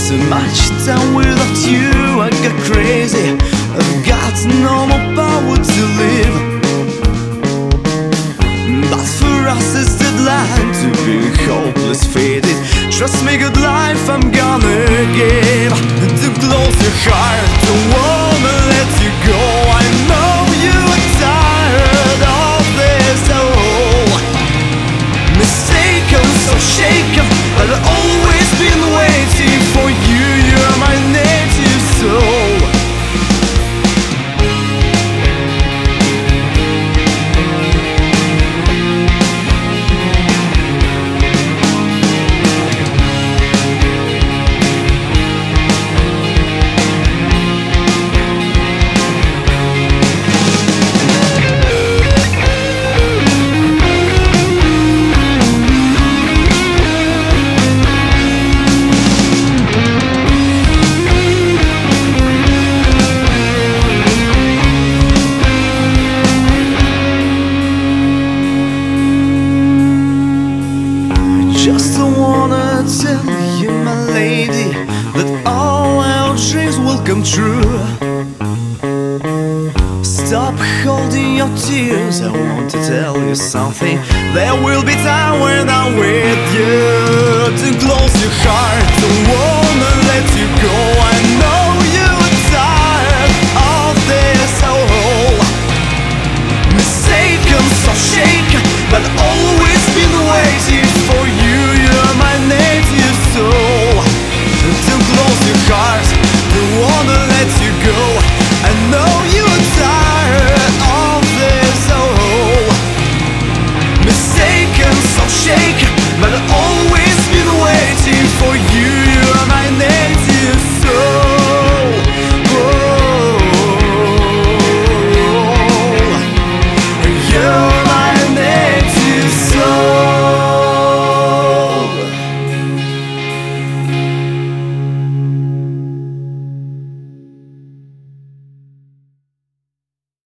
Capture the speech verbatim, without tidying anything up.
So much time without you, I got crazy. I've got no more power to live. But for us it's deadline to be hopeless faded. Trust me, good life I'm gonna give. To close your heart, don't wanna let you go. I know you are tired of this whole mistaken, so shaken, but I've always been waiting for you. You're my native soul. Just wanna tell you, my lady, that all our dreams will come true. Stop holding your tears, I want to tell you something. There will be time when I'm with you. To close your heart